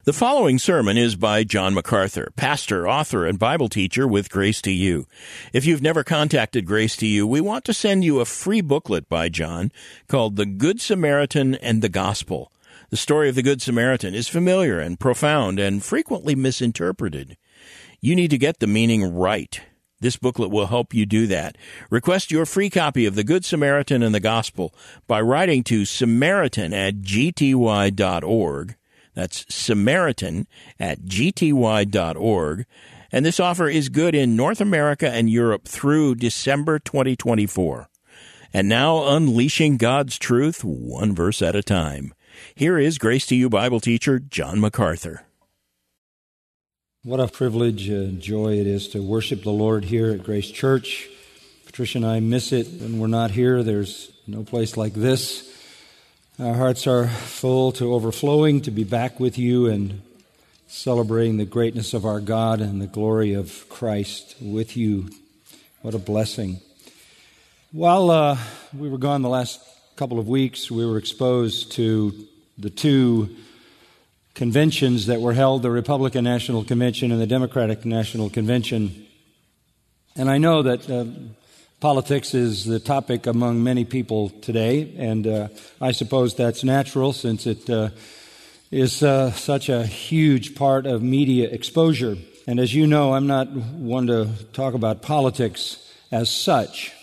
The following sermon is by John MacArthur, pastor, author, and Bible teacher with Grace to You. If you've never contacted Grace to You, we want to send you a free booklet by John called The Good Samaritan and the Gospel. The story of the Good Samaritan is familiar and profound and frequently misinterpreted. You need to get the meaning right. This booklet will help you do that. Request your free copy of The Good Samaritan and the Gospel by writing to samaritan@gty.org. That's Samaritan@gty.org. And this offer is good in North America and Europe through December 2024. And now, unleashing God's truth one verse at a time. Here is Grace to You Bible teacher John MacArthur. What a privilege and joy it is to worship the Lord here at Grace Church. Patricia and I miss it when we're not here. There's no place like this. Our hearts are full to overflowing to be back with you and celebrating the greatness of our God and the glory of Christ with you. What a blessing. While we were gone the last couple of weeks, we were exposed to the two conventions that were held, the Republican National Convention and the Democratic National Convention. And I know that politics is the topic among many people today, and I suppose that's natural since it is such a huge part of media exposure. And as you know, I'm not one to talk about politics as such,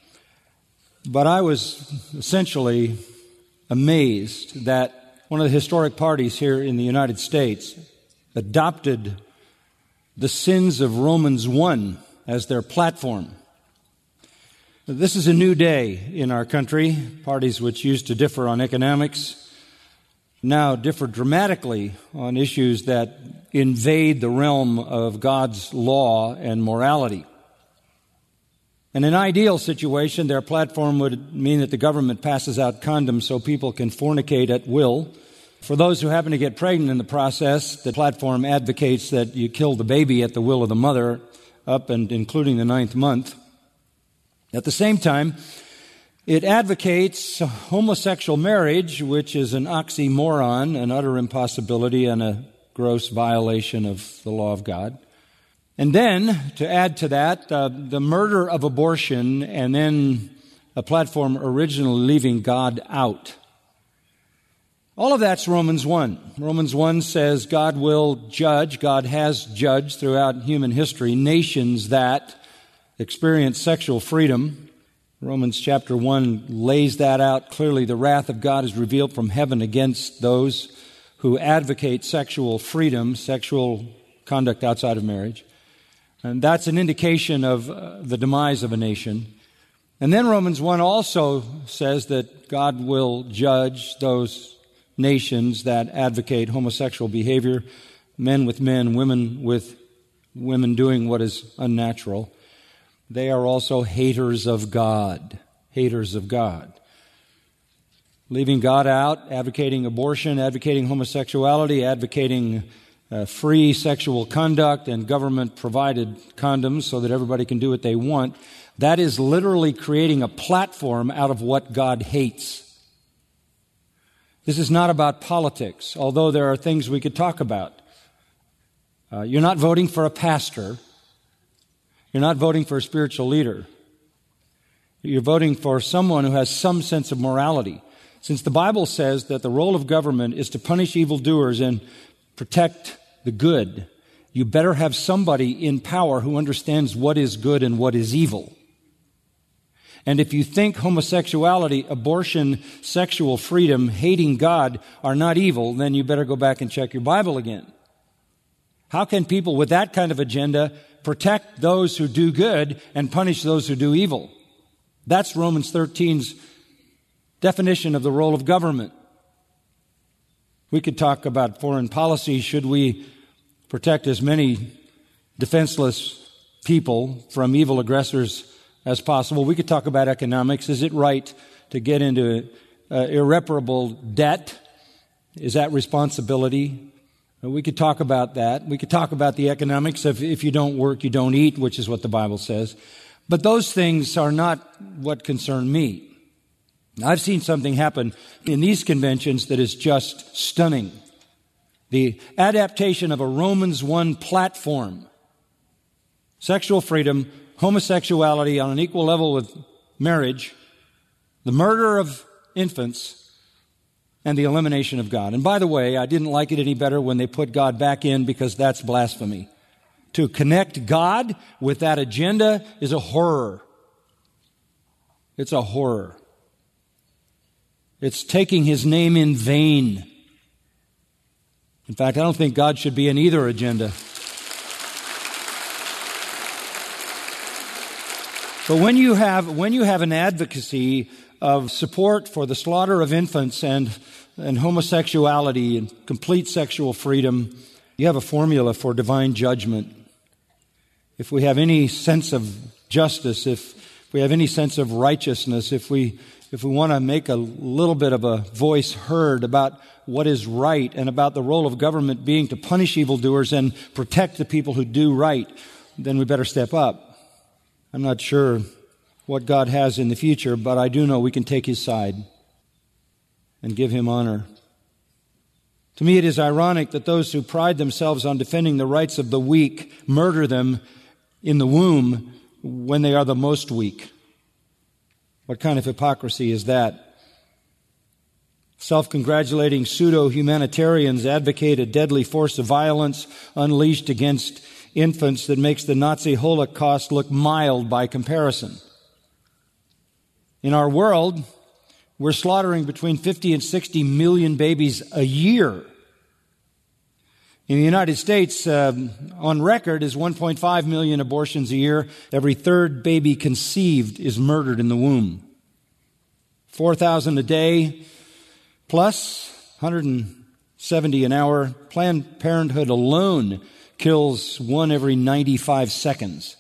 but I was essentially amazed that one of the historic parties here in the United States adopted the sins of Romans 1 as their platform. This is a new day in our country. Parties which used to differ on economics now differ dramatically on issues that invade the realm of God's law and morality. In an ideal situation, their platform would mean that the government passes out condoms so people can fornicate at will. For those who happen to get pregnant in the process, the platform advocates that you kill the baby at the will of the mother, up and including the 9th month. At the same time, it advocates homosexual marriage, which is an oxymoron, an utter impossibility, and a gross violation of the law of God. And then, to add to that, the murder of abortion, and then a platform originally leaving God out. All of that's Romans 1. Romans 1 says God will judge, God has judged throughout human history, nations that experience sexual freedom. Romans chapter 1 lays that out clearly. The wrath of God is revealed from heaven against those who advocate sexual freedom, sexual conduct outside of marriage. And that's an indication of the demise of a nation. And then Romans 1 also says that God will judge those nations that advocate homosexual behavior, men with men, women with women doing what is unnatural. They are also haters of God. Haters of God. Leaving God out, advocating abortion, advocating homosexuality, advocating free sexual conduct and government-provided condoms so that everybody can do what they want. That is literally creating a platform out of what God hates. This is not about politics, although there are things we could talk about. You're not voting for a pastor. You're not voting for a spiritual leader. You're voting for someone who has some sense of morality. Since the Bible says that the role of government is to punish evildoers and protect the good, you better have somebody in power who understands what is good and what is evil. And if you think homosexuality, abortion, sexual freedom, hating God are not evil, then you better go back and check your Bible again. How can people with that kind of agenda protect those who do good and punish those who do evil? That's Romans 13's definition of the role of government. We could talk about foreign policy. Should we protect as many defenseless people from evil aggressors as possible? We could talk about economics. Is it right to get into irreparable debt? Is that responsibility? We could talk about that. We could talk about the economics of if you don't work, you don't eat, which is what the Bible says. But those things are not what concern me. I've seen something happen in these conventions that is just stunning. The adaptation of a Romans 1 platform. Sexual freedom, homosexuality on an equal level with marriage, the murder of infants, and the elimination of God. And by the way, I didn't like it any better when they put God back in, because that's blasphemy. To connect God with that agenda is a horror. It's a horror. It's taking His name in vain. In fact, I don't think God should be in either agenda. But when you have an advocacy of support for the slaughter of infants and homosexuality and complete sexual freedom, you have a formula for divine judgment. If we have any sense of justice, if we have any sense of righteousness, if we want to make a little bit of a voice heard about what is right and about the role of government being to punish evildoers and protect the people who do right, then we better step up. I'm not sure what God has in the future, but I do know we can take His side and give Him honor. To me, it is ironic that those who pride themselves on defending the rights of the weak murder them in the womb when they are the most weak. What kind of hypocrisy is that? Self-congratulating pseudo-humanitarians advocate a deadly force of violence unleashed against infants that makes the Nazi Holocaust look mild by comparison. In our world, we're slaughtering between 50 and 60 million babies a year. In the United States, on record, is 1.5 million abortions a year. Every third baby conceived is murdered in the womb. 4,000 a day, plus 170 an hour. Planned Parenthood alone kills one every 95 seconds.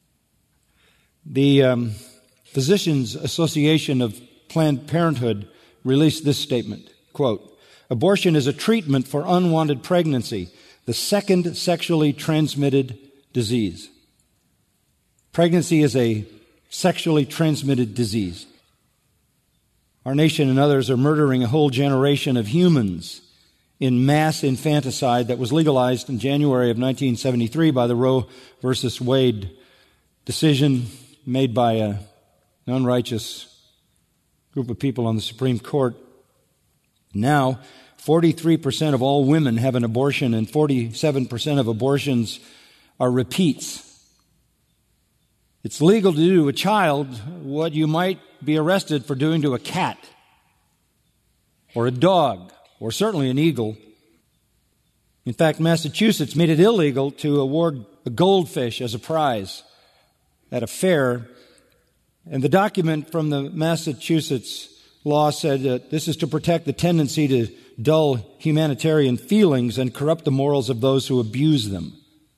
The Physicians Association of Planned Parenthood released this statement, quote, "Abortion is a treatment for unwanted pregnancy, the second sexually transmitted disease." Pregnancy is a sexually transmitted disease. Our nation and others are murdering a whole generation of humans in mass infanticide that was legalized in January of 1973 by the Roe versus Wade decision made by an unrighteous group of people on the Supreme Court. Now, 43% of all women have an abortion, and 47% of abortions are repeats. It's legal to do to a child what you might be arrested for doing to a cat or a dog or certainly an eagle. In fact, Massachusetts made it illegal to award a goldfish as a prize at a fair. And the document from the Massachusetts law said that this is to protect the tendency to dull humanitarian feelings and corrupt the morals of those who abuse them.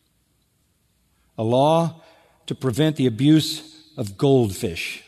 A law to prevent the abuse of goldfish.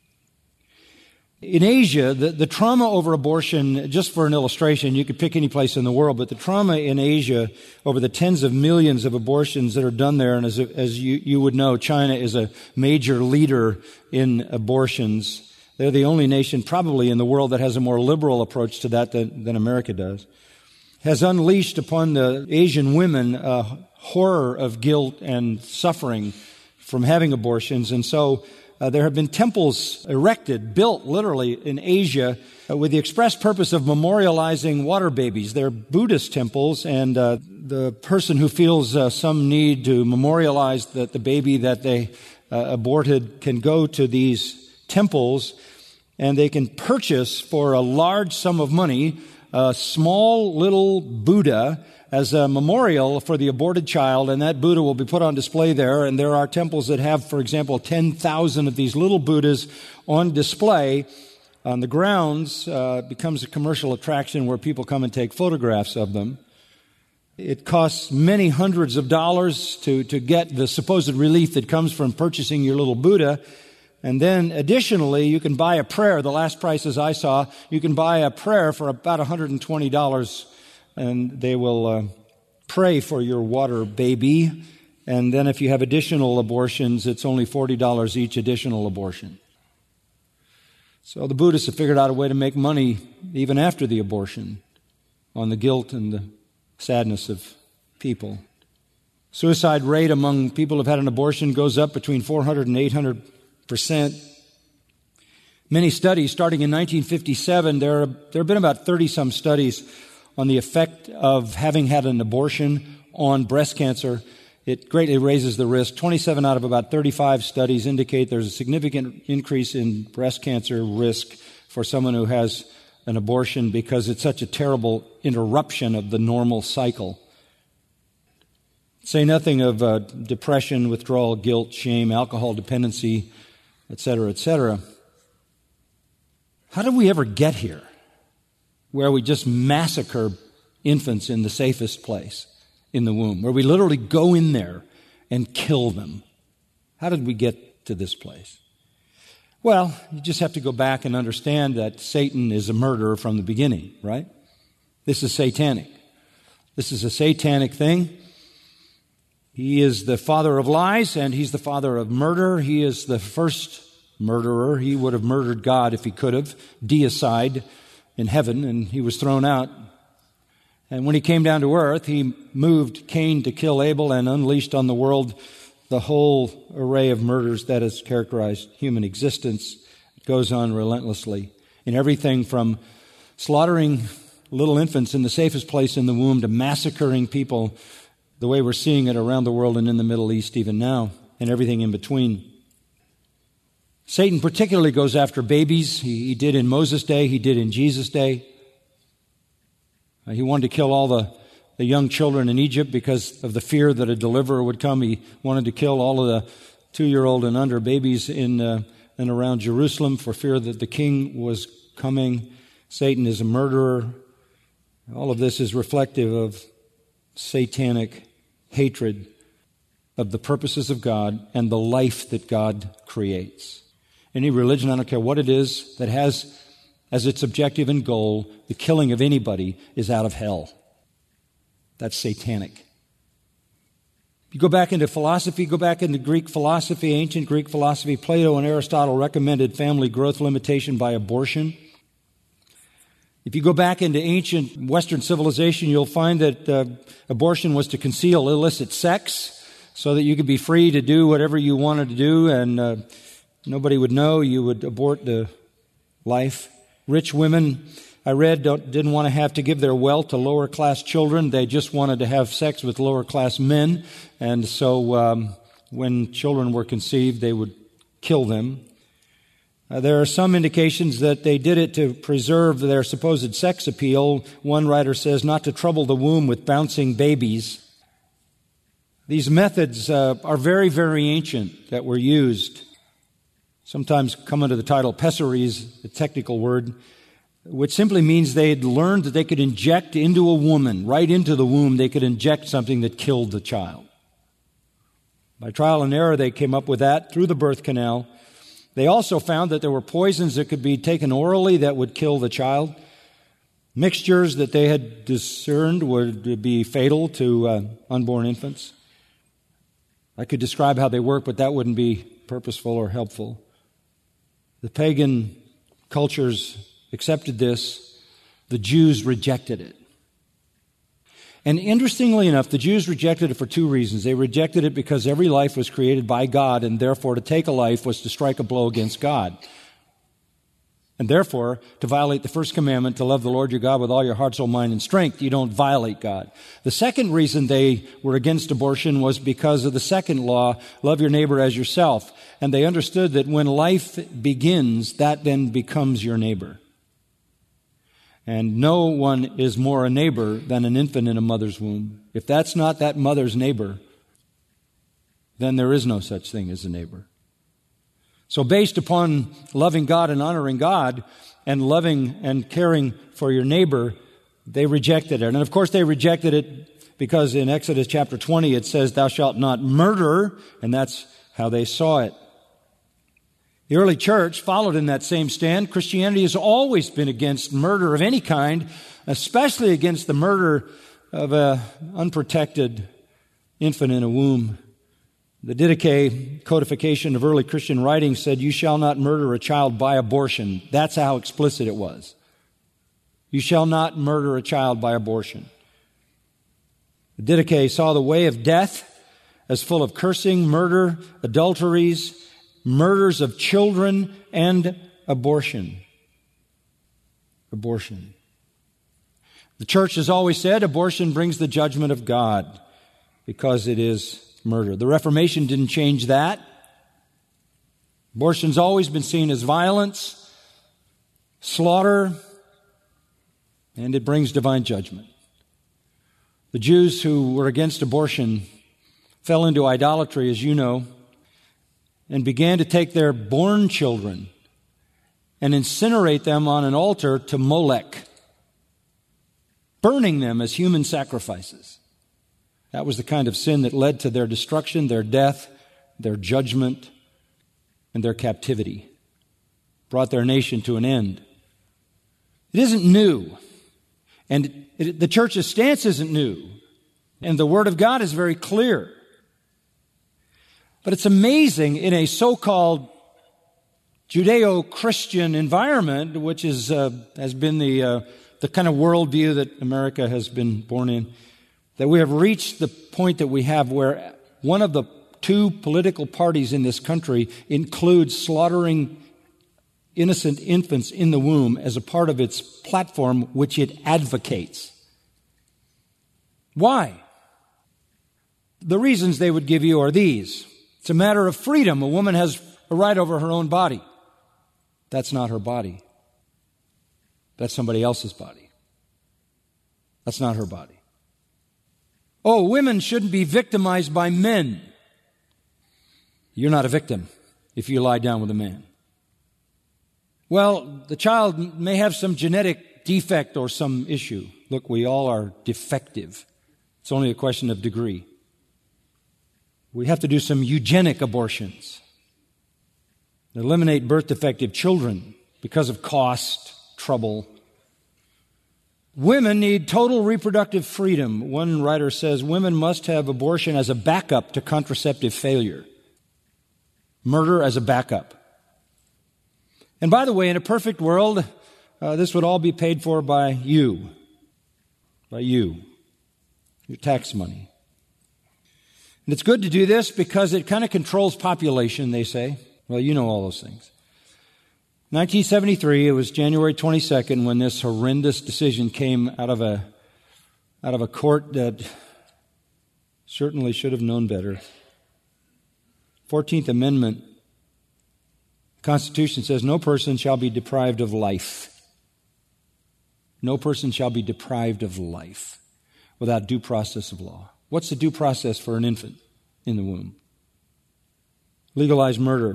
In Asia, the trauma over abortion, just for an illustration, you could pick any place in the world, but the trauma in Asia over the tens of millions of abortions that are done there, and as you would know, China is a major leader in abortions. They're the only nation probably in the world that has a more liberal approach to that than America does, has unleashed upon the Asian women a horror of guilt and suffering from having abortions. And so there have been temples erected, built literally in Asia with the express purpose of memorializing water babies. They're Buddhist temples, and the person who feels some need to memorialize that the baby that they aborted can go to these temples, and they can purchase for a large sum of money a small little Buddha as a memorial for the aborted child, and that Buddha will be put on display there. And there are temples that have, for example, 10,000 of these little Buddhas on display on the grounds. It becomes a commercial attraction where people come and take photographs of them. It costs many hundreds of dollars to get the supposed relief that comes from purchasing your little Buddha. And then additionally, you can buy a prayer. The last prices I saw, you can buy a prayer for about $120, and they will pray for your water baby. And then if you have additional abortions, it's only $40 each additional abortion. So the Buddhists have figured out a way to make money even after the abortion on the guilt and the sadness of people. Suicide rate among people who've had an abortion goes up between 400 and 800%. Many studies, starting in 1957, there have been about 30-some studies on the effect of having had an abortion on breast cancer. It greatly raises the risk. 27 out of about 35 studies indicate there's a significant increase in breast cancer risk for someone who has an abortion because it's such a terrible interruption of the normal cycle. Say nothing of depression, withdrawal, guilt, shame, alcohol dependency, etc., etc. How did we ever get here where we just massacre infants in the safest place, in the womb, where we literally go in there and kill them? How did we get to this place? Well, you just have to go back and understand that Satan is a murderer from the beginning, right? This is satanic. This is a satanic thing. He is the father of lies, and he's the father of murder. He is the first murderer. He would have murdered God if he could have, deicide in heaven, and he was thrown out. And when he came down to earth, he moved Cain to kill Abel and unleashed on the world the whole array of murders that has characterized human existence. It goes on relentlessly in everything from slaughtering little infants in the safest place in the womb to massacring people the way we're seeing it around the world and in the Middle East even now, and everything in between. Satan particularly goes after babies. He did in Moses' day. He did in Jesus' day. He wanted to kill all the young children in Egypt because of the fear that a deliverer would come. He wanted to kill all of the 2-year-old and under babies in and around Jerusalem for fear that the king was coming. Satan is a murderer. All of this is reflective of satanic hatred of the purposes of God and the life that God creates. Any religion, I don't care what it is, that has as its objective and goal the killing of anybody is out of hell. That's satanic. You go back into philosophy, go back into Greek philosophy, ancient Greek philosophy. Plato and Aristotle recommended family growth limitation by abortion. If you go back into ancient Western civilization, you'll find that abortion was to conceal illicit sex so that you could be free to do whatever you wanted to do and nobody would know. You would abort the life. Rich women, I read, didn't want to have to give their wealth to lower class children. They just wanted to have sex with lower class men. And so when children were conceived, they would kill them. There are some indications that they did it to preserve their supposed sex appeal. One writer says not to trouble the womb with bouncing babies. These methods are very, very ancient that were used. Sometimes come under the title pessaries, the technical word, which simply means they had learned that they could inject into a woman, right into the womb, they could inject something that killed the child. By trial and error, they came up with that through the birth canal. They also found that there were poisons that could be taken orally that would kill the child. Mixtures that they had discerned would be fatal to unborn infants. I could describe how they work, but that wouldn't be purposeful or helpful. The pagan cultures accepted this. The Jews rejected it. And interestingly enough, the Jews rejected it for two reasons. They rejected it because every life was created by God, and therefore to take a life was to strike a blow against God. And therefore, to violate the first commandment, to love the Lord your God with all your heart, soul, mind, and strength, you don't violate God. The second reason they were against abortion was because of the second law, love your neighbor as yourself. And they understood that when life begins, that then becomes your neighbor. And no one is more a neighbor than an infant in a mother's womb. If that's not that mother's neighbor, then there is no such thing as a neighbor. So based upon loving God and honoring God and loving and caring for your neighbor, they rejected it. And of course they rejected it because in Exodus chapter 20 it says, thou shalt not murder, and that's how they saw it. The early church followed in that same stand. Christianity has always been against murder of any kind, especially against the murder of an unprotected infant in a womb. The Didache codification of early Christian writings said, you shall not murder a child by abortion. That's how explicit it was. You shall not murder a child by abortion. Didache saw the way of death as full of cursing, murder, adulteries, murders of children, and abortion. Abortion. The church has always said abortion brings the judgment of God because it is murder. The Reformation didn't change that. Abortion's always been seen as violence, slaughter, and it brings divine judgment. The Jews who were against abortion fell into idolatry, as you know, and began to take their born children and incinerate them on an altar to Molech, burning them as human sacrifices. That was the kind of sin that led to their destruction, their death, their judgment, and their captivity. Brought their nation to an end. It isn't new. And the church's stance isn't new. And the Word of God is very clear. But it's amazing in a so-called Judeo-Christian environment, which is has been the kind of worldview that America has been born in, that we have reached the point that we have where one of the two political parties in this country includes slaughtering innocent infants in the womb as a part of its platform which it advocates. Why? The reasons they would give you are these. It's a matter of freedom. A woman has a right over her own body. That's not her body. That's somebody else's body. That's not her body. Oh, women shouldn't be victimized by men. You're not a victim if you lie down with a man. Well, the child may have some genetic defect or some issue. Look, we all are defective. It's only a question of degree. We have to do some eugenic abortions. Eliminate birth defective children because of cost, trouble. Women need total reproductive freedom. One writer says women must have abortion as a backup to contraceptive failure. Murder as a backup. And by the way, in a perfect world, this would all be paid for by you. By you. Your tax money. And it's good to do this because it kind of controls population, they say. Well, you know all those things. 1973, it was January 22nd when this horrendous decision came out of a court that certainly should have known better. 14th Amendment, the Constitution says no person shall be deprived of life. No person shall be deprived of life without due process of law. What's the due process for an infant in the womb? Legalize murder.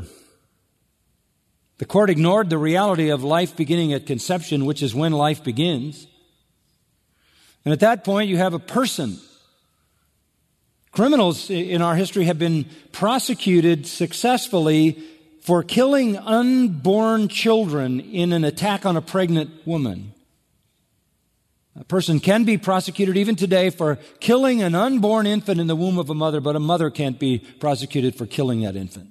The court ignored the reality of life beginning at conception, which is when life begins. And at that point, you have a person. Criminals in our history have been prosecuted successfully for killing unborn children in an attack on a pregnant woman. A person can be prosecuted even today for killing an unborn infant in the womb of a mother, but a mother can't be prosecuted for killing that infant.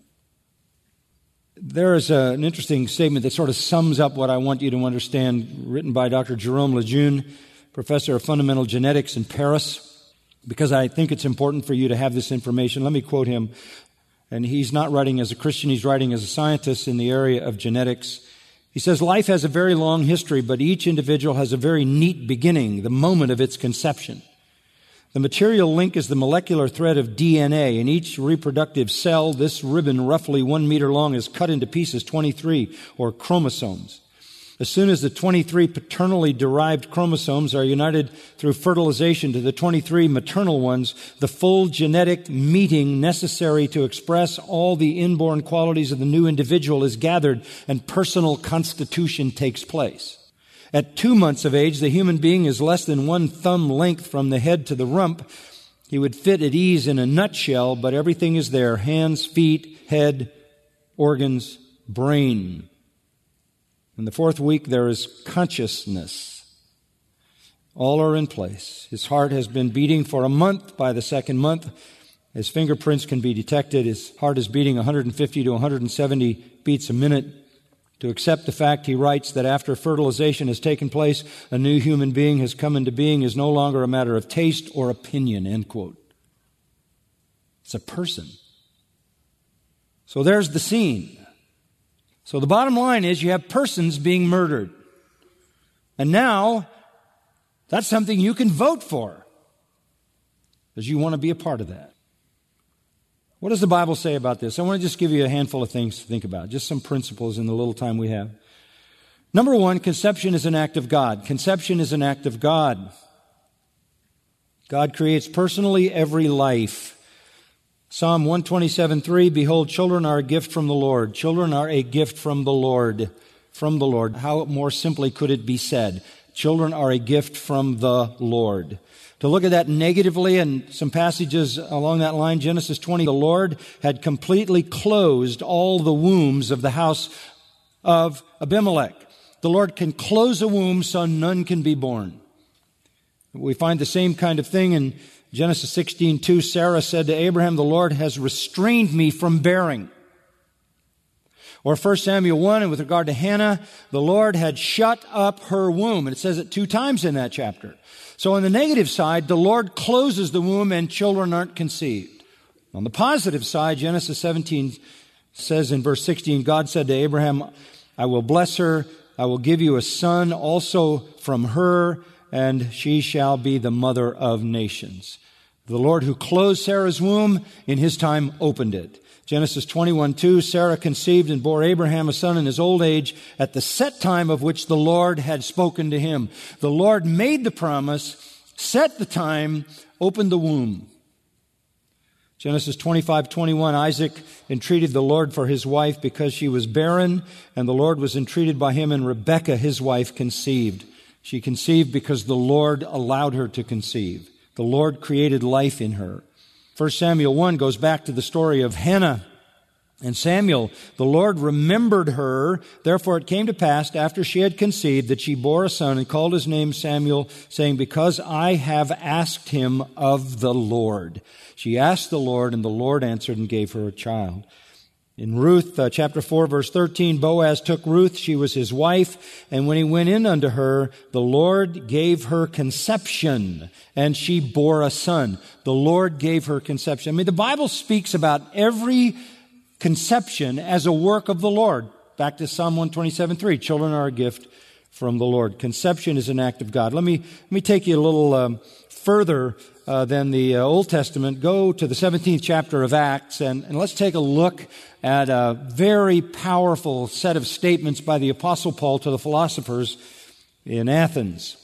There is an interesting statement that sort of sums up what I want you to understand, written by Dr. Jerome Lejeune, professor of fundamental genetics in Paris, because I think it's important for you to have this information. Let me quote him. And he's not writing as a Christian, he's writing as a scientist in the area of genetics. He says, life has a very long history, but each individual has a very neat beginning, the moment of its conception. The material link is the molecular thread of DNA. In each reproductive cell, this ribbon, roughly 1 meter long, is cut into pieces, 23, or chromosomes. As soon as the 23 paternally derived chromosomes are united through fertilization to the 23 maternal ones, the full genetic meeting necessary to express all the inborn qualities of the new individual is gathered, and personal constitution takes place. At 2 months of age, the human being is less than 1 thumb length from the head to the rump. He would fit at ease in a nutshell, but everything is there. Hands, feet, head, organs, brain. In the 4th week, there is consciousness. All are in place. His heart has been beating for a month. By the 2nd month, his fingerprints can be detected. His heart is beating 150 to 170 beats a minute. To accept the fact, he writes, that after fertilization has taken place, a new human being has come into being is no longer a matter of taste or opinion, end quote. It's a person. So there's the scene. So the bottom line is you have persons being murdered. And now, that's something you can vote for, because you want to be a part of that. What does the Bible say about this? I want to just give you a handful of things to think about, just some principles in the little time we have. Number one, conception is an act of God. Conception is an act of God. God creates personally every life. Psalm 127:3, behold, children are a gift from the Lord. Children are a gift from the Lord. From the Lord. How more simply could it be said? Children are a gift from the Lord. To look at that negatively and some passages along that line, Genesis 20, the Lord had completely closed all the wombs of the house of Abimelech. The Lord can close a womb so none can be born. We find the same kind of thing in Genesis 16:2. Sarah said to Abraham, the Lord has restrained me from bearing. Or 1 Samuel 1, and with regard to Hannah, the Lord had shut up her womb. And it says it 2 times in that chapter. So on the negative side, the Lord closes the womb and children aren't conceived. On the positive side, Genesis 17 says in verse 16, God said to Abraham, I will bless her, I will give you a son also from her, and she shall be the mother of nations. The Lord who closed Sarah's womb, in his time opened it. Genesis 21:2, Sarah conceived and bore Abraham a son in his old age at the set time of which the Lord had spoken to him. The Lord made the promise, set the time, opened the womb. Genesis 25:21, Isaac entreated the Lord for his wife because she was barren, and the Lord was entreated by him, and Rebekah, his wife, conceived. She conceived because the Lord allowed her to conceive. The Lord created life in her. 1 Samuel 1 goes back to the story of Hannah and Samuel. The Lord remembered her. Therefore it came to pass after she had conceived that she bore a son and called his name Samuel, saying, because I have asked him of the Lord. She asked the Lord, and the Lord answered and gave her a child. In Ruth chapter 4, verse 13, Boaz took Ruth, she was his wife, and when he went in unto her, the Lord gave her conception, and she bore a son. The Lord gave her conception. I mean, the Bible speaks about every conception as a work of the Lord. Back to Psalm 127:3, children are a gift from the Lord. Conception is an act of God. Let me take you a little further than the Old Testament. Go to the 17th chapter of Acts, and let's take a look at a very powerful set of statements by the Apostle Paul to the philosophers in Athens.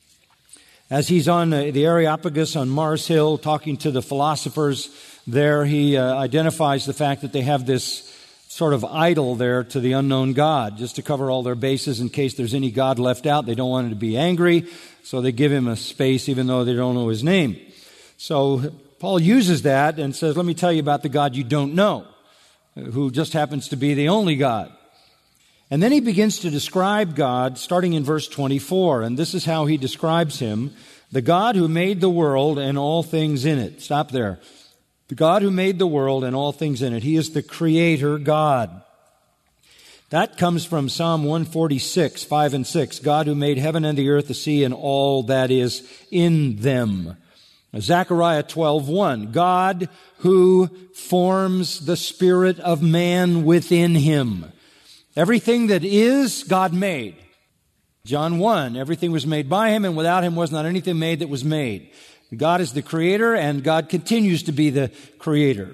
As he's on the Areopagus on Mars Hill talking to the philosophers there, he identifies the fact that they have this sort of idol there to the unknown God, just to cover all their bases in case there's any God left out. They don't want him to be angry, so they give him a space even though they don't know his name. So Paul uses that and says, let me tell you about the God you don't know, who just happens to be the only God. And then he begins to describe God starting in verse 24, and this is how he describes him: the God who made the world and all things in it. Stop there. The God who made the world and all things in it. He is the Creator God. That comes from Psalm 146, 5 and 6. God who made heaven and the earth, the sea, and all that is in them. Zechariah 12:1. God who forms the spirit of man within him. Everything that is, God made. John 1. Everything was made by him, and without him was not anything made that was made. God is the Creator, and God continues to be the Creator.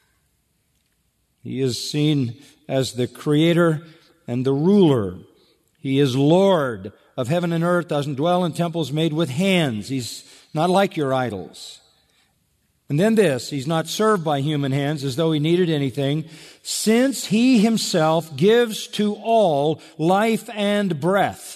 He is seen as the Creator and the ruler. He is Lord of heaven and earth, doesn't dwell in temples made with hands. He's not like your idols. And then this, he's not served by human hands as though he needed anything, since he himself gives to all life and breath.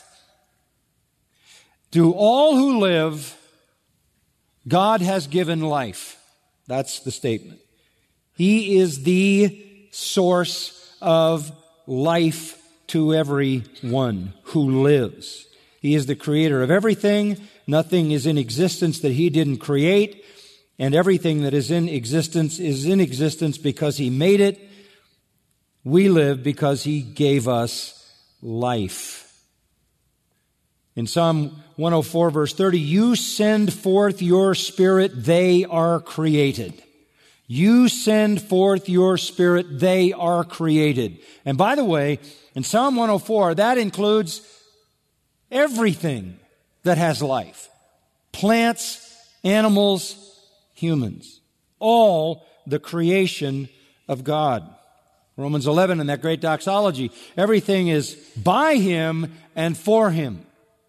To all who live, God has given life. That's the statement. He is the source of life to everyone who lives. He is the creator of everything. Nothing is in existence that he didn't create, and everything that is in existence because he made it. We live because he gave us life. In Psalm 104, verse 30, you send forth your Spirit, they are created. You send forth your Spirit, they are created. And by the way, in Psalm 104, that includes everything that has life. Plants, animals, humans. All the creation of God. Romans 11 in that great doxology, everything is by Him and for Him.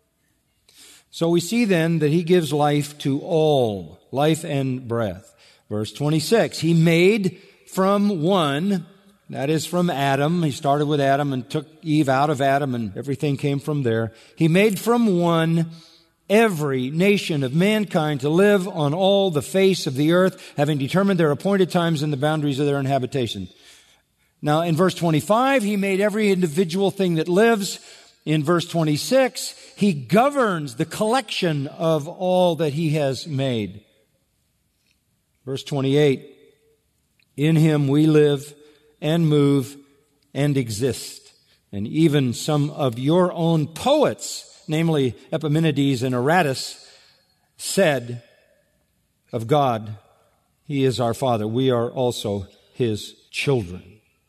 So we see then that He gives life to all, life and breath. Verse 26, He made from one, that is from Adam. He started with Adam and took Eve out of Adam, and everything came from there. He made from one every nation of mankind to live on all the face of the earth, having determined their appointed times and the boundaries of their inhabitation. Now, in verse 25, He made every individual thing that lives. In verse 26, He governs the collection of all that He has made. Verse 28, in Him we live and move and exist. And even some of your own poets, namely Epimenides and Aratus, said of God, He is our Father. We are also His children.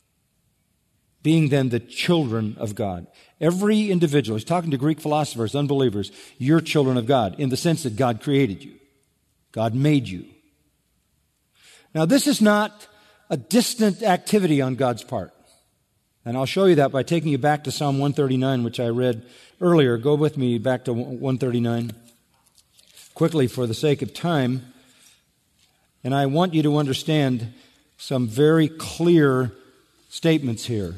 Being then the children of God. Every individual, he's talking to Greek philosophers, unbelievers, you're children of God in the sense that God created you. God made you. Now, this is not a distant activity on God's part. And I'll show you that by taking you back to Psalm 139, which I read earlier. Go with me back to 139 quickly for the sake of time. And I want you to understand some very clear statements here.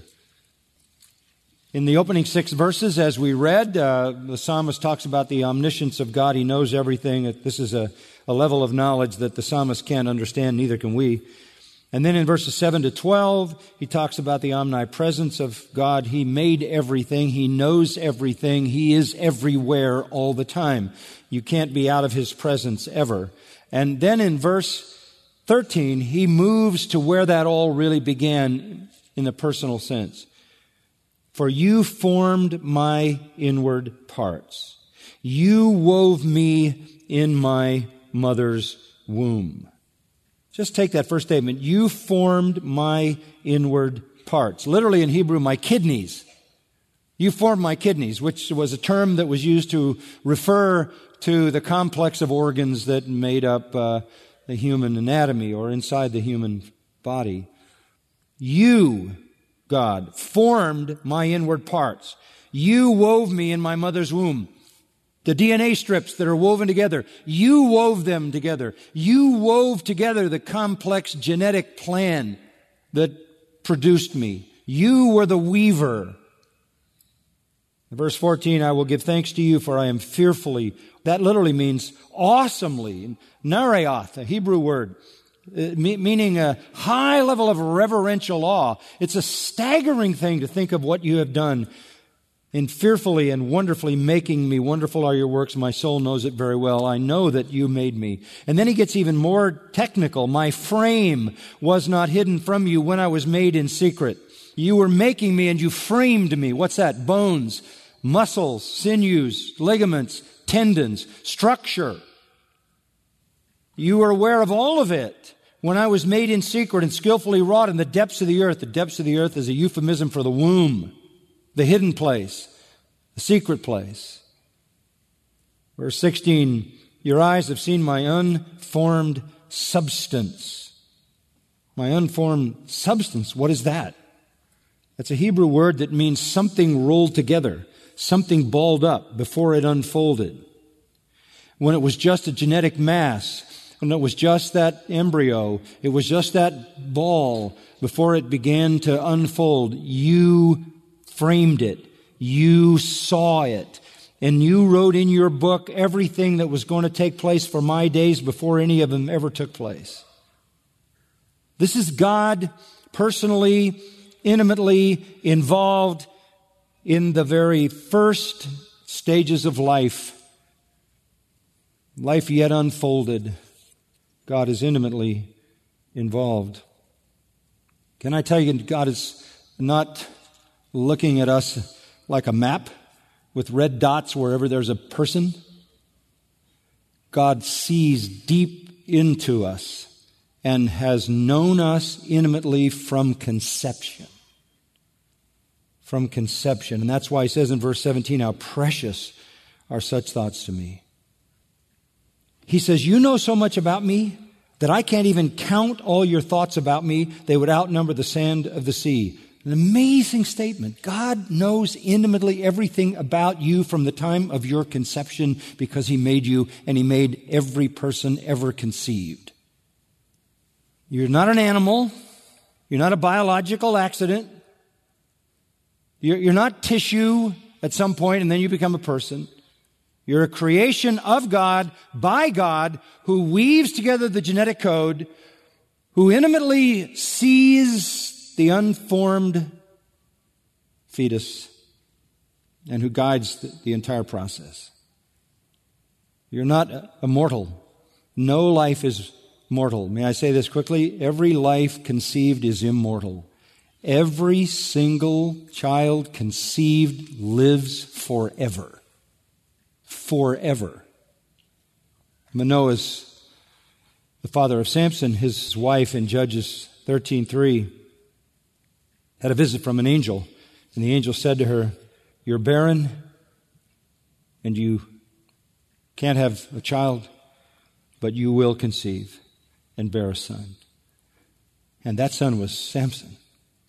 In the opening 6 verses, as we read, the psalmist talks about the omniscience of God. He knows everything. This is a level of knowledge that the psalmist can't understand, neither can we. And then in verses 7 to 12, he talks about the omnipresence of God. He made everything. He knows everything. He is everywhere all the time. You can't be out of His presence ever. And then in verse 13, he moves to where that all really began in the personal sense. For you formed my inward parts. You wove me in my mother's womb. Just take that first statement. You formed my inward parts. Literally in Hebrew, my kidneys. You formed my kidneys, which was a term that was used to refer to the complex of organs that made up the human anatomy or inside the human body. You, God, formed my inward parts. You wove me in my mother's womb. The DNA strips that are woven together, you wove them together. You wove together the complex genetic plan that produced me. You were the weaver. Verse 14, I will give thanks to you, for I am fearfully. That literally means awesomely. Nareath, a Hebrew word, meaning a high level of reverential awe. It's a staggering thing to think of what you have done in fearfully and wonderfully making me. Wonderful are your works. My soul knows it very well. I know that you made me. And then he gets even more technical. My frame was not hidden from you when I was made in secret. You were making me and you framed me. What's that? Bones, muscles, sinews, ligaments, tendons, structure. You were aware of all of it when I was made in secret and skillfully wrought in the depths of the earth. The depths of the earth is a euphemism for the womb. The hidden place, the secret place. Verse 16, your eyes have seen my unformed substance. My unformed substance, what is that? That's a Hebrew word that means something rolled together, something balled up before it unfolded. When it was just a genetic mass, when it was just that embryo, it was just that ball before it began to unfold, you framed it. You saw it. And you wrote in your book everything that was going to take place for my days before any of them ever took place. This is God personally, intimately involved in the very first stages of life. Life yet unfolded. God is intimately involved. Can I tell you, God is not looking at us like a map with red dots wherever there's a person. God sees deep into us and has known us intimately from conception. From conception. And that's why he says in verse 17, how precious are such thoughts to me. He says, you know so much about me that I can't even count all your thoughts about me. They would outnumber the sand of the sea. An amazing statement. God knows intimately everything about you from the time of your conception because He made you and He made every person ever conceived. You're not an animal. You're not a biological accident. You're not tissue at some point and then you become a person. You're a creation of God, by God, who weaves together the genetic code, who intimately sees the unformed fetus, and who guides the entire process. You're not immortal. No life is mortal. May I say this quickly? Every life conceived is immortal. Every single child conceived lives forever. Forever. Manoah's the father of Samson. His wife in Judges 13:3 had a visit from an angel, and the angel said to her, "You're barren, and you can't have a child, but you will conceive and bear a son." And that son was Samson.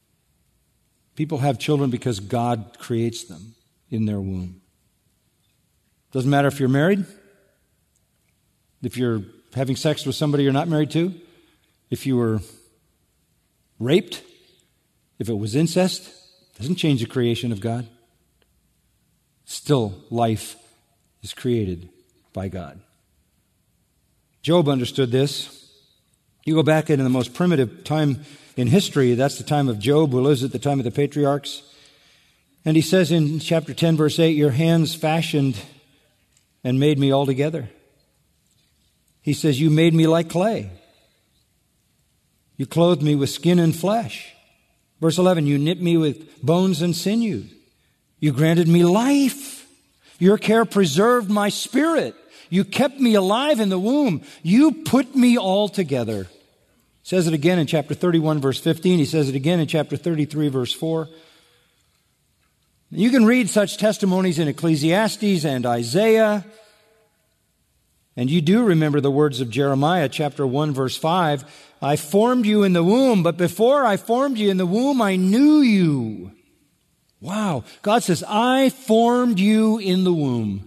People have children because God creates them in their womb. Doesn't matter if you're married, if you're having sex with somebody you're not married to, if you were raped, if it was incest, doesn't change the creation of God. Still, life is created by God. Job understood this. You go back into the most primitive time in history, that's the time of Job, who lives at the time of the patriarchs. And he says in chapter 10, verse 8, "Your hands fashioned and made me altogether." He says, "You made me like clay. You clothed me with skin and flesh." Verse 11, "You knit me with bones and sinew. You granted me life. Your care preserved my spirit. You kept me alive in the womb. You put me all together." He says it again in chapter 31, verse 15. He says it again in chapter 33, verse 4. You can read such testimonies in Ecclesiastes and Isaiah. And you do remember the words of Jeremiah, chapter 1, verse 5. "I formed you in the womb, but before I formed you in the womb, I knew you." Wow. God says, "I formed you in the womb."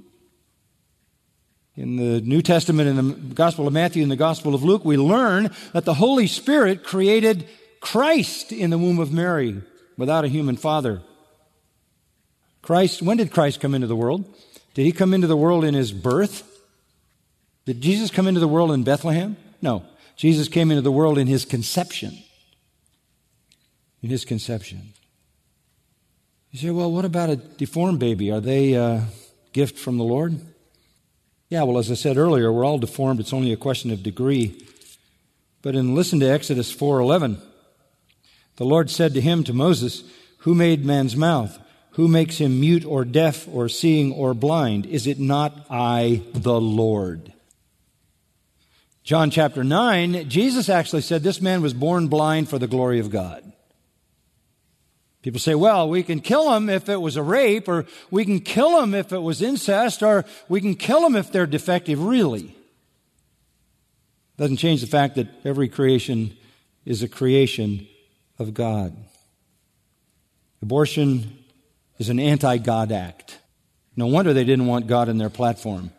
In the New Testament, in the Gospel of Matthew and the Gospel of Luke, we learn that the Holy Spirit created Christ in the womb of Mary without a human father. Christ, when did Christ come into the world? Did He come into the world in His birth? Did Jesus come into the world in Bethlehem? No. Jesus came into the world in His conception. In His conception. You say, well, what about a deformed baby? Are they a gift from the Lord? Yeah, well, as I said earlier, we're all deformed. It's only a question of degree. But listen to Exodus 4:11. The Lord said to him, to Moses, "Who made man's mouth? Who makes him mute or deaf or seeing or blind? Is it not I, the Lord?" John chapter 9, Jesus actually said this man was born blind for the glory of God. People say, well, we can kill him if it was a rape, or we can kill him if it was incest, or we can kill him if they're defective. Really? Doesn't change the fact that every creation is a creation of God. Abortion is an anti-God act. No wonder they didn't want God in their platform.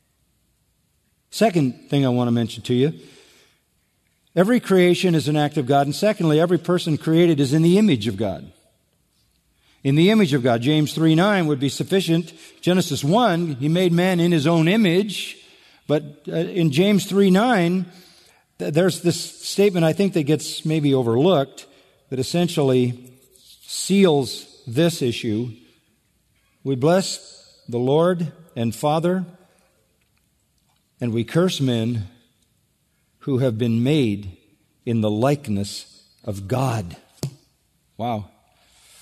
Second thing I want to mention to you, every creation is an act of God, and secondly, every person created is in the image of God. In the image of God. James 3:9 would be sufficient. Genesis 1, He made man in His own image. But in James 3:9, there's this statement I think that gets maybe overlooked that essentially seals this issue. We bless the Lord and Father, and we curse men who have been made in the likeness of God. Wow.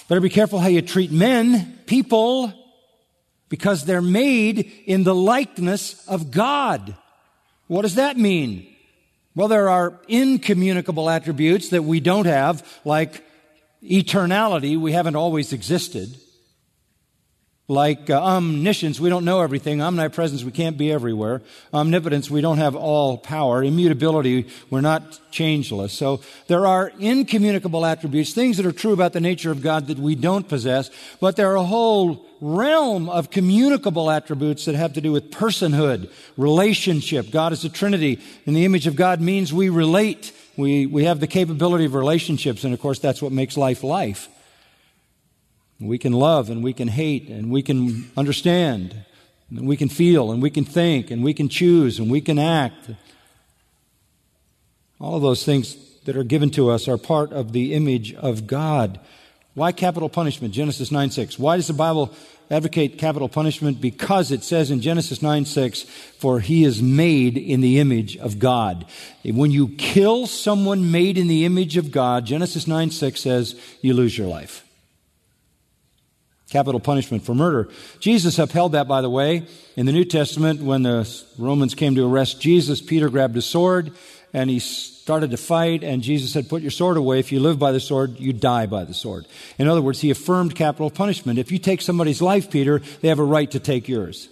Better be careful how you treat men, people, because they're made in the likeness of God. What does that mean? Well, there are incommunicable attributes that we don't have, like eternality. We haven't always existed. Like omniscience, we don't know everything. Omnipresence, we can't be everywhere. Omnipotence, we don't have all power. Immutability, we're not changeless. So there are incommunicable attributes, things that are true about the nature of God that we don't possess, but there are a whole realm of communicable attributes that have to do with personhood, relationship. God is a Trinity, and the image of God means we relate. We have the capability of relationships, and of course that's what makes life life. We can love and we can hate and we can understand and we can feel and we can think and we can choose and we can act. All of those things that are given to us are part of the image of God. Why capital punishment? Genesis 9:6. Why does the Bible advocate capital punishment? Because it says in Genesis 9:6, for he is made in the image of God. When you kill someone made in the image of God, Genesis 9:6 says you lose your life. Capital punishment for murder. Jesus upheld that, by the way. In the New Testament, when the Romans came to arrest Jesus, Peter grabbed a sword and he started to fight, and Jesus said, put your sword away. If you live by the sword, you die by the sword. In other words, he affirmed capital punishment. If you take somebody's life, Peter, they have a right to take yours.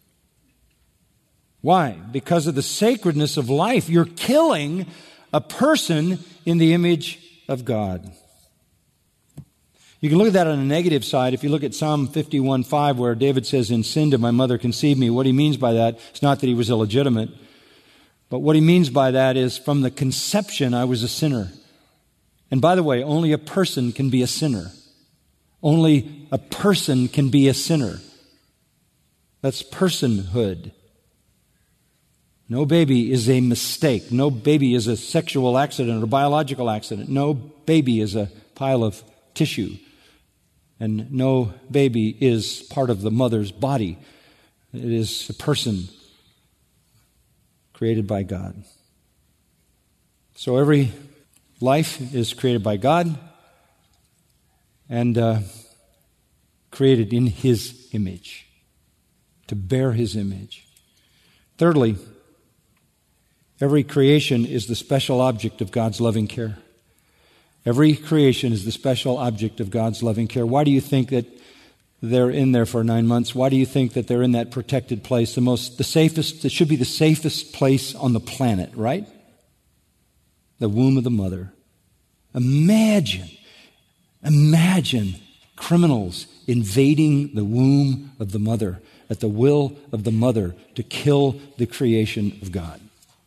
Why? Because of the sacredness of life. You're killing a person in the image of God. You can look at that on a negative side. If you look at Psalm 51:5, where David says, in sin did my mother conceive me, what he means by that is not that he was illegitimate, but what he means by that is from the conception I was a sinner. And by the way, only a person can be a sinner. Only a person can be a sinner. That's personhood. No baby is a mistake. No baby is a sexual accident or biological accident. No baby is a pile of tissue. And no baby is part of the mother's body. It is a person created by God. So every life is created by God and created in His image, to bear His image. Thirdly, every creation is the special object of God's loving care. Every creation is the special object of God's loving care. Why do you think that they're in there for 9 months? Why do you think that they're in that protected place? The safest, it should be the safest place on the planet, right? The womb of the mother. Imagine criminals invading the womb of the mother at the will of the mother to kill the creation of God.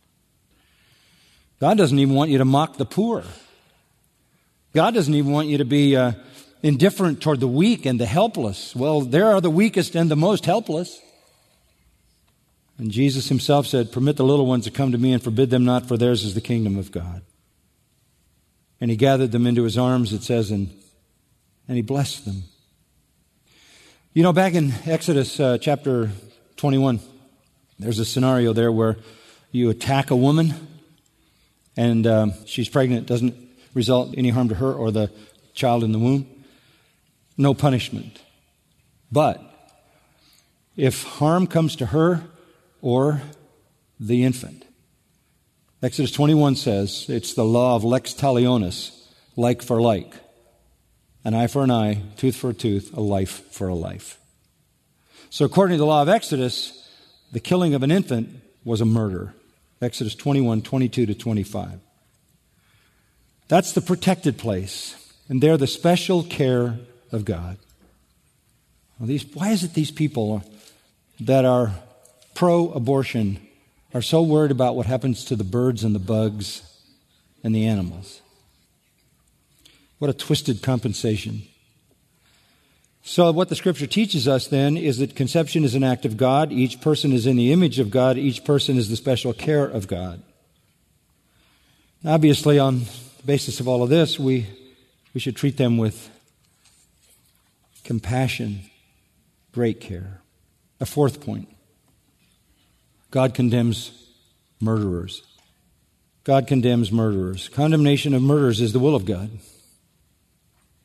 God doesn't even want you to mock the poor. God doesn't even want you to be indifferent toward the weak and the helpless. Well, there are the weakest and the most helpless. And Jesus Himself said, permit the little ones to come to me and forbid them not, for theirs is the kingdom of God. And He gathered them into His arms, it says, and He blessed them. You know, back in Exodus chapter 21, there's a scenario there where you attack a woman and she's pregnant. It doesn't result any harm to her or the child in the womb. No punishment. But if harm comes to her or the infant, Exodus 21 says it's the law of lex talionis, like for like. An eye for an eye, tooth for a tooth, a life for a life. So according to the law of Exodus, the killing of an infant was a murder. Exodus 21, 22 to 25. That's the protected place. And they're the special care of God. Well, why is it these people that are pro-abortion are so worried about what happens to the birds and the bugs and the animals? What a twisted compensation. So what the Scripture teaches us then is that conception is an act of God. Each person is in the image of God. Each person is the special care of God. Obviously, on the basis of all of this, we should treat them with compassion, great care. A fourth point. God condemns murderers. God condemns murderers. Condemnation of murderers is the will of God.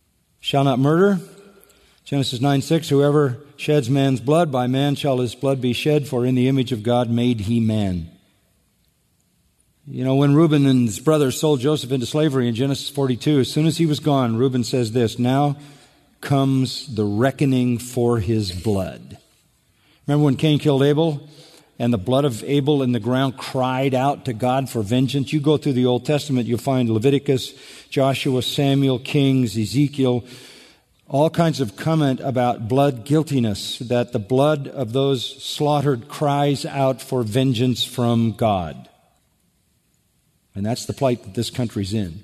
Shall not murder. Genesis 9:6, whoever sheds man's blood, by man shall his blood be shed, for in the image of God made he man. You know, when Reuben and his brothers sold Joseph into slavery in Genesis 42, as soon as he was gone, Reuben says this, now comes the reckoning for his blood. Remember when Cain killed Abel, and the blood of Abel in the ground cried out to God for vengeance? You go through the Old Testament, you'll find Leviticus, Joshua, Samuel, Kings, Ezekiel, all kinds of comment about blood guiltiness, that the blood of those slaughtered cries out for vengeance from God. And that's the plight that this country's in.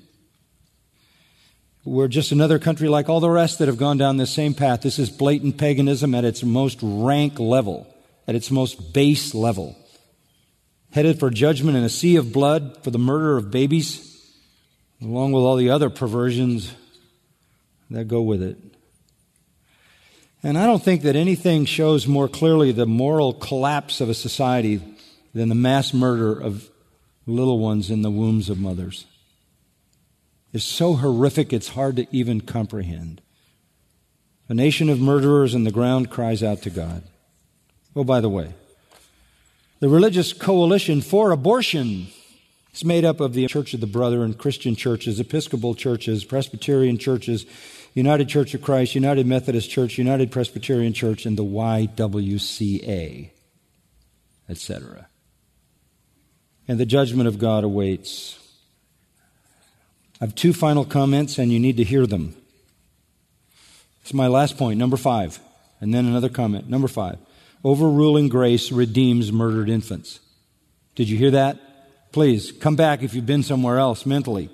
We're just another country like all the rest that have gone down this same path. This is blatant paganism at its most rank level, at its most base level. Headed for judgment in a sea of blood for the murder of babies, along with all the other perversions that go with it. And I don't think that anything shows more clearly the moral collapse of a society than the mass murder of little ones in the wombs of mothers. It's so horrific it's hard to even comprehend. A nation of murderers and the ground cries out to God. Oh, by the way, the religious coalition for abortion is made up of the Church of the Brethren, Christian churches, Episcopal churches, Presbyterian churches, United Church of Christ, United Methodist Church, United Presbyterian Church, and the YWCA, etc. And the judgment of God awaits. I have two final comments, and you need to hear them. It's my last point, number 5, and then another comment. Number 5, overruling grace redeems murdered infants. Did you hear that? Please, come back if you've been somewhere else mentally.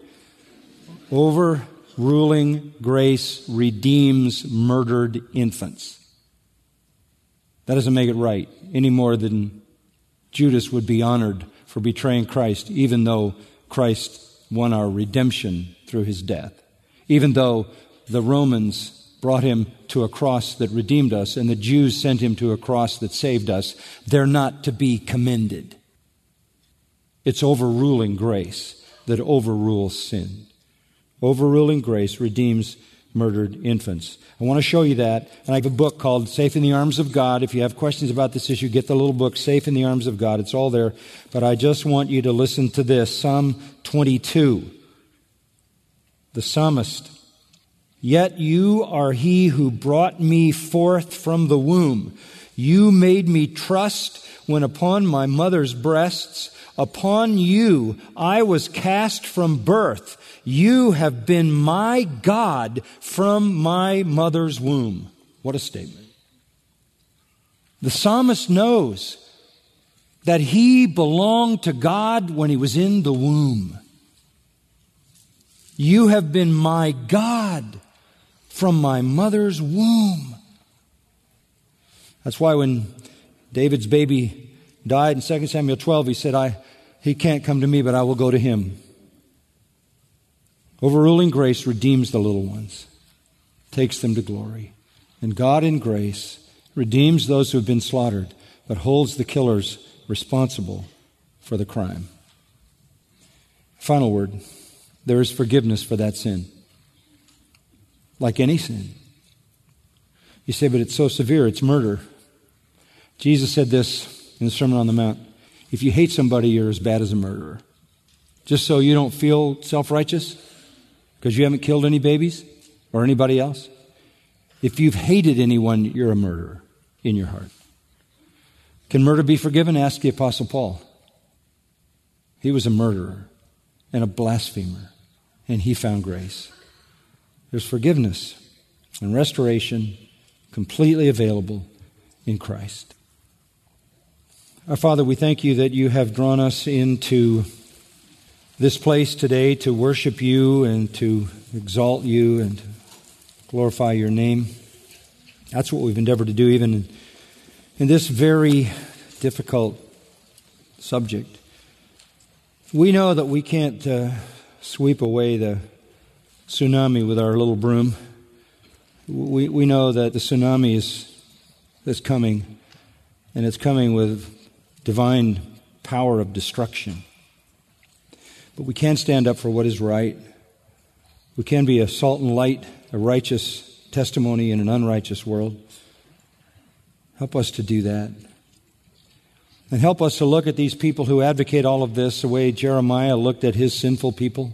Overruling grace redeems murdered infants. That doesn't make it right any more than Judas would be honored for betraying Christ, even though Christ won our redemption through his death. Even though the Romans brought him to a cross that redeemed us and the Jews sent him to a cross that saved us, they're not to be commended. It's overruling grace that overrules sin. Overruling grace redeems murdered infants. I want to show you that. And I have a book called Safe in the Arms of God. If you have questions about this issue, get the little book, Safe in the Arms of God. It's all there. But I just want you to listen to this. Psalm 22. The psalmist. Yet you are he who brought me forth from the womb. You made me trust when upon my mother's breasts. Upon you I was cast from birth. You have been my God from my mother's womb. What a statement. The psalmist knows that he belonged to God when he was in the womb. You have been my God from my mother's womb. That's why when David's baby died in 2 Samuel 12, he said, he can't come to me, but I will go to him. Overruling grace redeems the little ones, takes them to glory. And God in grace redeems those who have been slaughtered, but holds the killers responsible for the crime. Final word, there is forgiveness for that sin. Like any sin. You say, but it's so severe, it's murder. Jesus said this in the Sermon on the Mount. If you hate somebody, you're as bad as a murderer. Just so you don't feel self-righteous, because you haven't killed any babies or anybody else. If you've hated anyone, you're a murderer in your heart. Can murder be forgiven? Ask the Apostle Paul. He was a murderer and a blasphemer, and he found grace. There's forgiveness and restoration completely available in Christ. Our Father, we thank you that you have drawn us into this place today to worship you and to exalt you and to glorify your name. That's what we've endeavored to do even in this very difficult subject. We know that we can't sweep away the tsunami with our little broom. We know that the tsunami is coming, and it's coming with divine power of destruction. But we can stand up for what is right. We can be a salt and light a righteous testimony in an unrighteous world. Help us to do that. And help us to look at these people who advocate all of this the way Jeremiah looked at his sinful people,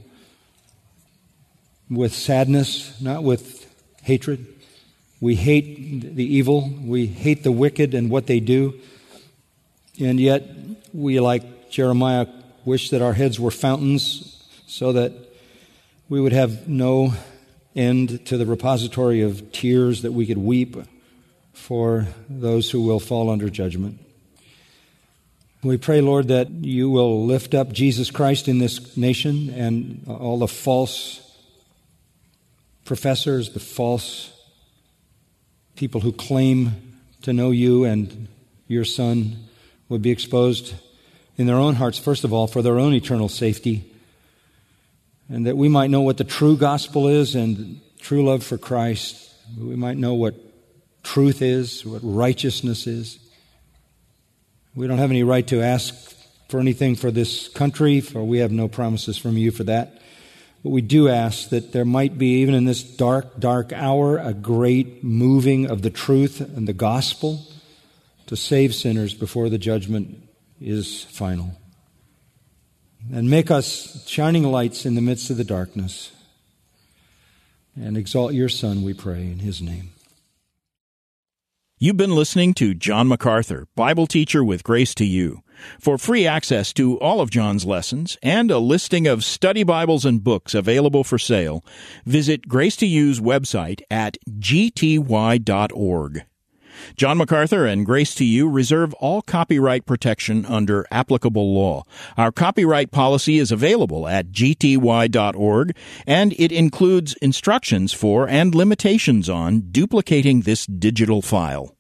with sadness, not with hatred. We hate the evil. We hate the wicked and what they do. And yet we, like Jeremiah, wish that our heads were fountains so that we would have no end to the repository of tears that we could weep for those who will fall under judgment. We pray, Lord, that you will lift up Jesus Christ in this nation and all the false professors, the false people who claim to know you and your Son would be exposed in their own hearts, first of all, for their own eternal safety, and that we might know what the true gospel is and true love for Christ. We might know what truth is, what righteousness is. We don't have any right to ask for anything for this country, for we have no promises from you for that. But we do ask that there might be, even in this dark, dark hour, a great moving of the truth and the gospel to save sinners before the judgment is final. And make us shining lights in the midst of the darkness. And exalt your Son, we pray, in his name. You've been listening to John MacArthur, Bible teacher with Grace to You. For free access to all of John's lessons and a listing of study Bibles and books available for sale, visit Grace to You's website at gty.org. John MacArthur and Grace to You reserve all copyright protection under applicable law. Our copyright policy is available at gty.org, and it includes instructions for and limitations on duplicating this digital file.